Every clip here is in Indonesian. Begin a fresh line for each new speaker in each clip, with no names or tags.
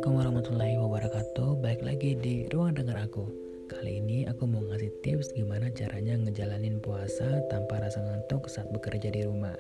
Assalamualaikum warahmatullahi wabarakatuh. Balik lagi di ruang dengar aku. Kali ini aku mau ngasih tips gimana caranya ngejalanin puasa tanpa rasa ngantuk saat bekerja di rumah.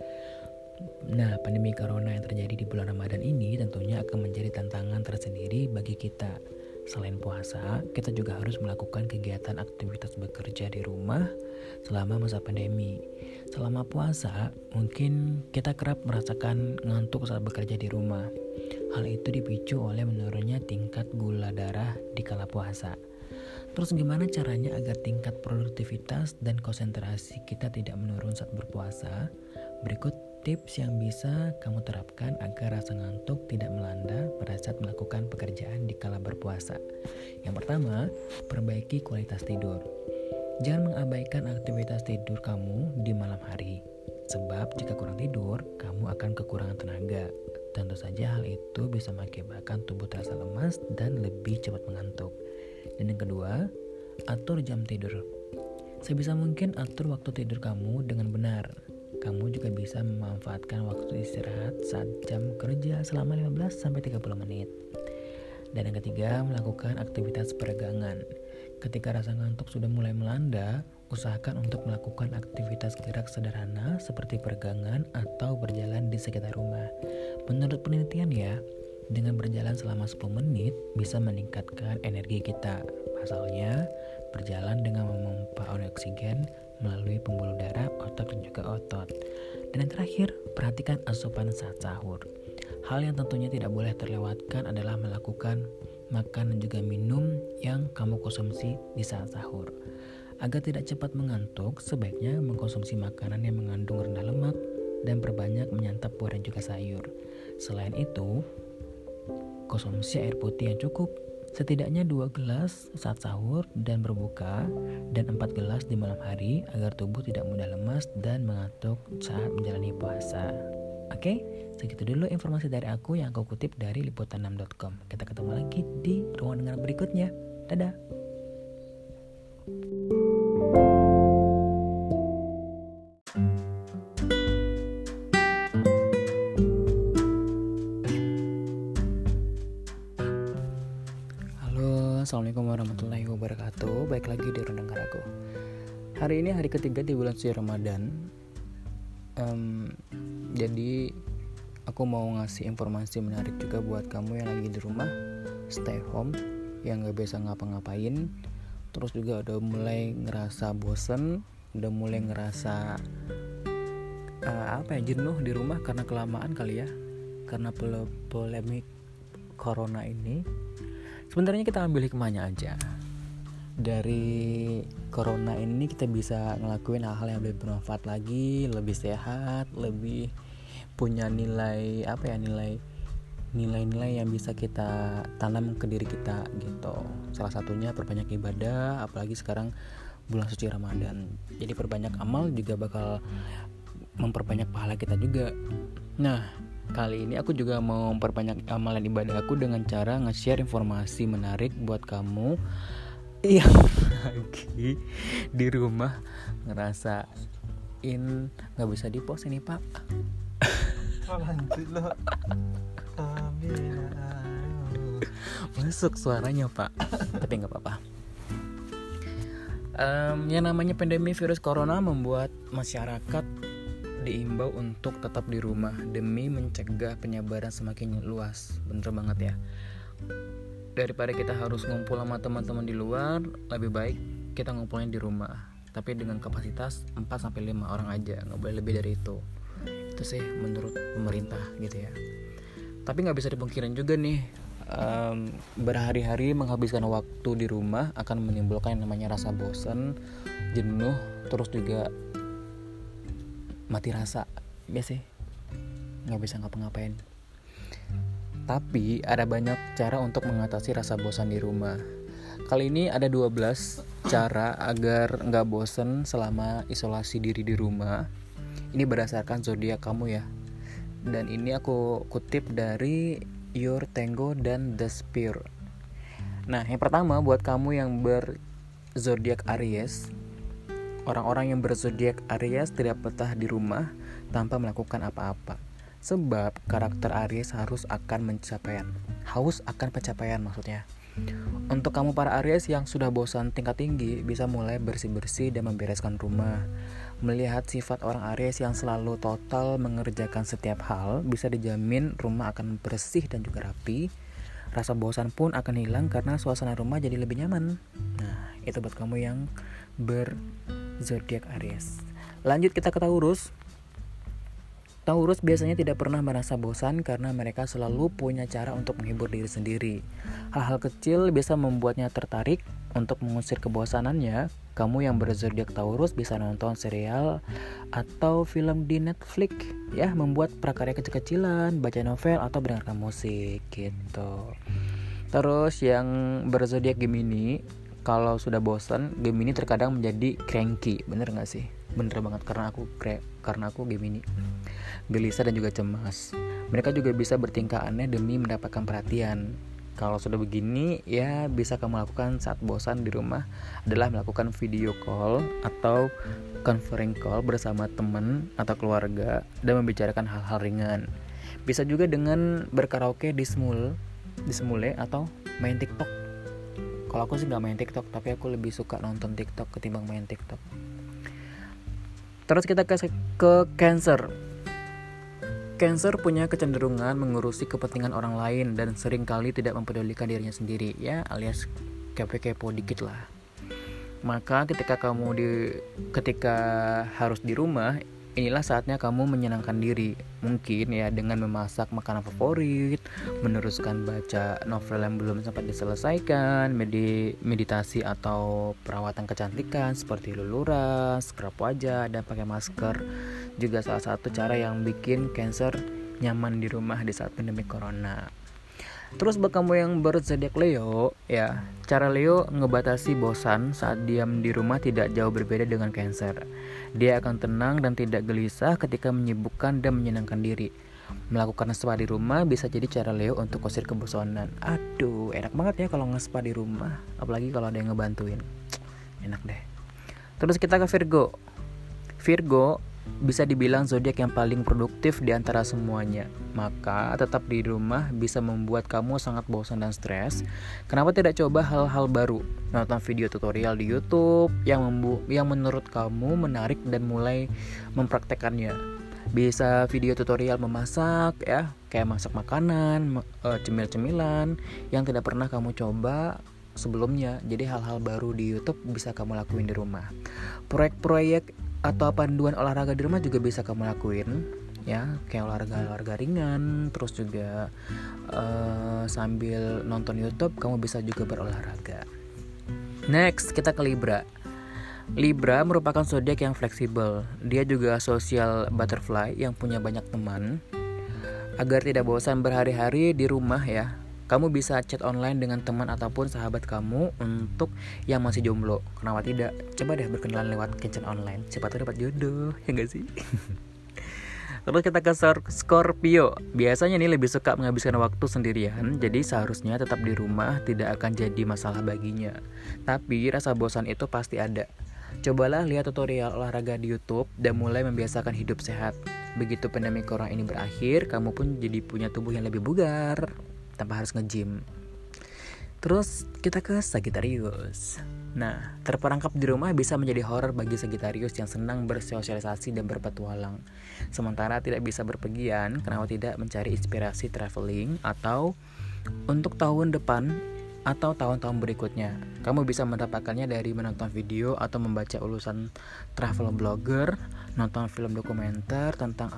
Nah, pandemi corona yang terjadi di bulan Ramadan ini tentunya akan menjadi tantangan tersendiri bagi kita. Selain puasa, kita juga harus melakukan kegiatan aktivitas bekerja di rumah selama masa pandemi. Selama puasa, mungkin kita kerap merasakan ngantuk saat bekerja di rumah. Hal itu dipicu oleh menurunnya tingkat gula darah di kala puasa. Terus gimana caranya agar tingkat produktivitas dan konsentrasi kita tidak menurun saat berpuasa? Berikut tips yang bisa kamu terapkan agar rasa ngantuk tidak melanda pada saat melakukan pekerjaan di kala berpuasa. Yang pertama, perbaiki kualitas tidur. Jangan mengabaikan aktivitas tidur kamu di malam hari. Sebab jika kurang tidur, kamu akan kekurangan tenaga. Tentu saja hal itu bisa mengakibatkan tubuh terasa lemas dan lebih cepat mengantuk. Dan yang kedua, atur jam tidur. Sebisa mungkin atur waktu tidur kamu dengan benar. Kamu juga bisa memanfaatkan waktu istirahat saat jam kerja selama 15-30 menit. Dan yang ketiga, melakukan aktivitas peregangan. Ketika rasa ngantuk sudah mulai melanda, usahakan untuk melakukan aktivitas gerak sederhana seperti peregangan atau berjalan di sekitar rumah. Menurut penelitian ya, dengan berjalan selama 10 menit bisa meningkatkan energi kita. Pasalnya, berjalan dengan memompa oksigen melalui pembuluh darah, otak dan juga otot. Dan yang terakhir, perhatikan asupan saat sahur. Hal yang tentunya tidak boleh terlewatkan adalah melakukan makan dan juga minum yang kamu konsumsi di saat sahur. Agar tidak cepat mengantuk, sebaiknya mengkonsumsi makanan yang mengandung rendah lemak dan perbanyak menyantap buah dan juga sayur. Selain itu, konsumsi air putih yang cukup, setidaknya 2 gelas saat sahur dan berbuka, dan 4 gelas di malam hari agar tubuh tidak mudah lemas dan mengantuk saat menjalani puasa. Oke, segitu dulu informasi dari aku yang aku kutip dari liputan6.com. Kita ketemu lagi di ruang dengar berikutnya. Dadah. Assalamualaikum warahmatullahi wabarakatuh. Baik lagi di ruang dengar aku. Hari ini hari ketiga di bulan suci Ramadan. Jadi aku mau ngasih informasi menarik juga buat kamu yang lagi di rumah, stay home, yang gak bisa ngapa-ngapain. Terus juga udah mulai ngerasa bosen, udah mulai ngerasa jenuh di rumah karena kelamaan kali ya, karena polemik corona ini. Sebenarnya kita ambil hikmahnya aja. Dari corona ini kita bisa ngelakuin hal-hal yang lebih bermanfaat lagi, lebih sehat, lebih punya nilai yang bisa kita tanam ke diri kita gitu. Salah satunya perbanyak ibadah, apalagi sekarang bulan suci Ramadan. Jadi perbanyak amal juga bakal memperbanyak pahala kita juga. Nah, kali ini aku juga mau memperbanyak amalan ibadah aku dengan cara nge-share informasi menarik buat kamu yang lagi di rumah ngerasain gak bisa di-post ini pak. Masuk suaranya pak. Tapi gak apa-apa. Yang namanya pandemi virus corona membuat masyarakat diimbau untuk tetap di rumah demi mencegah penyebaran semakin luas. Bener banget ya. Daripada kita harus ngumpul sama teman-teman di luar, lebih baik kita ngumpulnya di rumah. Tapi dengan kapasitas 4-5 orang aja, gak boleh lebih dari itu. Itu sih menurut pemerintah gitu ya. Tapi gak bisa dipungkirin juga nih, berhari-hari menghabiskan waktu di rumah akan menimbulkan yang namanya rasa bosan, jenuh, terus juga mati rasa. Ya sih, gak bisa ngapa-ngapain. Tapi ada banyak cara untuk mengatasi rasa bosan di rumah. Kali ini ada 12 cara agar gak bosan selama isolasi diri di rumah. Ini berdasarkan zodiak kamu ya. Dan ini aku kutip dari Your Tango dan The Spear. Nah, yang pertama buat kamu yang berzodiak Aries. Orang-orang yang berzodiak Aries tidak betah di rumah tanpa melakukan apa-apa. Sebab karakter Aries harus akan haus akan pencapaian maksudnya. Untuk kamu para Aries yang sudah bosan tingkat tinggi, bisa mulai bersih-bersih dan membereskan rumah. Melihat sifat orang Aries yang selalu total mengerjakan setiap hal, bisa dijamin rumah akan bersih dan juga rapi. Rasa bosan pun akan hilang karena suasana rumah jadi lebih nyaman. Nah, itu buat kamu yang berzodiak Aries. Lanjut kita ke Taurus. Taurus biasanya tidak pernah merasa bosan karena mereka selalu punya cara untuk menghibur diri sendiri. Hal-hal kecil bisa membuatnya tertarik. Untuk mengusir kebosanannya, kamu yang berzodiak Taurus bisa nonton serial atau film di Netflix, ya, membuat prakarya kecil-kecilan, baca novel atau mendengarkan musik gitu. Terus yang berzodiak Gemini, kalau sudah bosan, Gemini terkadang menjadi cranky, bener nggak sih? Bener banget karena aku Gemini. Gelisah dan juga cemas. Mereka juga bisa bertingkah aneh demi mendapatkan perhatian. Kalau sudah begini, ya bisa kamu lakukan saat bosan di rumah adalah melakukan video call atau conference call bersama teman atau keluarga dan membicarakan hal-hal ringan. Bisa juga dengan berkaraoke di Smule atau main TikTok. Kalau aku sih nggak main TikTok, tapi aku lebih suka nonton TikTok ketimbang main TikTok. Terus kita ke Cancer. Cancer punya kecenderungan mengurusi kepentingan orang lain dan seringkali tidak mempedulikan dirinya sendiri, ya, alias kepo dikit lah. Maka ketika harus di rumah, inilah saatnya kamu menyenangkan diri. Mungkin ya dengan memasak makanan favorit, meneruskan baca novel yang belum sempat diselesaikan, meditasi atau perawatan kecantikan seperti luluran, scrub wajah, dan pakai masker. Juga salah satu cara yang bikin Cancer nyaman di rumah di saat pandemi corona. Terus buat kamu yang berzodiak Leo, ya, cara Leo ngebatasi bosan saat diam di rumah tidak jauh berbeda dengan Cancer. Dia akan tenang dan tidak gelisah ketika menyibukkan dan menyenangkan diri. Melakukan spa di rumah bisa jadi cara Leo untuk usir kebosanan. Aduh, enak banget ya kalau nge-spa di rumah, apalagi kalau ada yang ngebantuin. Enak deh. Terus kita ke Virgo. Virgo bisa dibilang zodiak yang paling produktif di antara semuanya. Maka tetap di rumah bisa membuat kamu sangat bosan dan stres. Kenapa tidak coba hal-hal baru? Nonton video tutorial di YouTube yang menurut kamu menarik dan mulai mempraktekannya. Bisa video tutorial memasak, ya, kayak masak makanan, cemil-cemilan yang tidak pernah kamu coba sebelumnya. Jadi hal-hal baru di YouTube bisa kamu lakuin di rumah. Proyek-proyek atau panduan olahraga di rumah juga bisa kamu lakuin, ya, kayak olahraga ringan. Terus juga sambil nonton YouTube kamu bisa juga berolahraga. Next kita ke Libra. Libra merupakan zodiak yang fleksibel. Dia juga social butterfly yang punya banyak teman. Agar tidak bosan berhari-hari di rumah, ya, kamu bisa chat online dengan teman ataupun sahabat kamu untuk yang masih jomblo. Kenapa tidak? Coba deh berkenalan lewat kencan online. Siapa tahu dapat jodoh, ya gak sih? Terus kita ke Scorpio. Biasanya nih lebih suka menghabiskan waktu sendirian, jadi seharusnya tetap di rumah tidak akan jadi masalah baginya. Tapi rasa bosan itu pasti ada. Cobalah lihat tutorial olahraga di YouTube dan mulai membiasakan hidup sehat. Begitu pandemi corona ini berakhir, kamu pun jadi punya tubuh yang lebih bugar tanpa harus nge-gym. Terus kita ke Sagittarius. Nah, terperangkap di rumah bisa menjadi horor bagi Sagittarius yang senang bersosialisasi dan berpetualang. Sementara tidak bisa berpergian, kenapa tidak mencari inspirasi traveling atau untuk tahun depan atau tahun-tahun berikutnya. Kamu bisa mendapatkannya dari menonton video atau membaca ulasan travel blogger, nonton film dokumenter tentang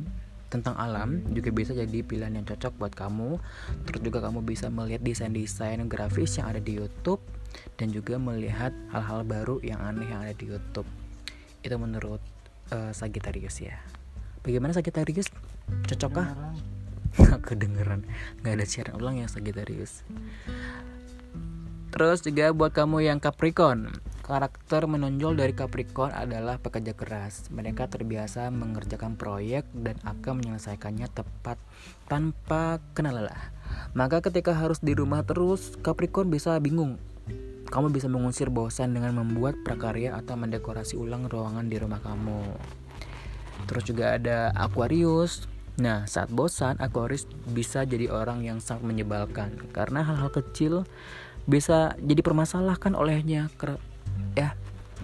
alam juga bisa jadi pilihan yang cocok buat kamu. Terus juga kamu bisa melihat desain-desain grafis yang ada di YouTube dan juga melihat hal-hal baru yang aneh yang ada di YouTube. Itu menurut Sagittarius, ya. Bagaimana Sagittarius? Cocokkah? Kedengeran. Gak ada siaran ulang ya Sagittarius. Terus juga buat kamu yang Capricorn. Karakter menonjol dari Capricorn adalah pekerja keras. Mereka terbiasa mengerjakan proyek dan akan menyelesaikannya tepat tanpa kena lelah. Maka ketika harus di rumah terus, Capricorn bisa bingung. Kamu bisa mengusir bosan dengan membuat prakarya atau mendekorasi ulang ruangan di rumah kamu. Terus juga ada Aquarius. Nah, saat bosan, aku harus bisa jadi orang yang sangat menyebalkan karena hal-hal kecil bisa jadi permasalahkan olehnya. Ya,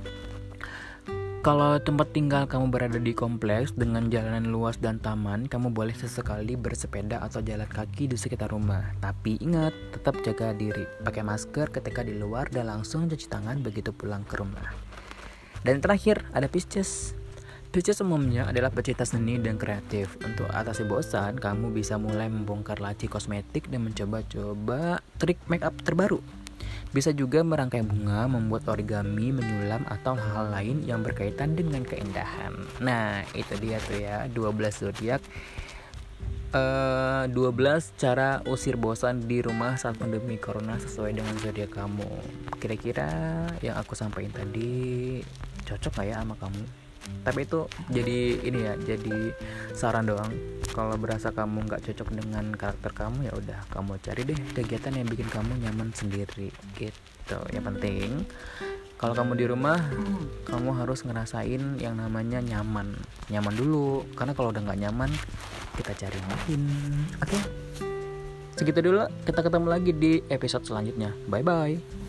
kalau tempat tinggal kamu berada di kompleks dengan jalanan luas dan taman, kamu boleh sesekali bersepeda atau jalan kaki di sekitar rumah. Tapi ingat, tetap jaga diri, pakai masker ketika di luar dan langsung cuci tangan begitu pulang ke rumah. Dan terakhir, ada Pisces. Pisces umumnya adalah pecinta seni dan kreatif. Untuk atasi bosan, kamu bisa mulai membongkar laci kosmetik dan mencoba-coba trik make up terbaru. Bisa juga merangkai bunga, membuat origami, menyulam, atau hal-hal lain yang berkaitan dengan keindahan. Nah, itu dia tuh ya, 12 zodiak. 12 cara usir bosan di rumah saat pandemi corona sesuai dengan zodiak kamu. Kira-kira yang aku sampaikan tadi cocok gak ya sama kamu? Tapi itu jadi ini ya, jadi saran doang. Kalau berasa kamu nggak cocok dengan karakter kamu, ya udah kamu cari deh kegiatan yang bikin kamu nyaman sendiri gitu. Yang penting kalau kamu di rumah, kamu harus ngerasain yang namanya nyaman dulu. Karena kalau udah nggak nyaman, kita cari lain. Oke, segitu dulu. Kita ketemu lagi di episode selanjutnya. Bye bye.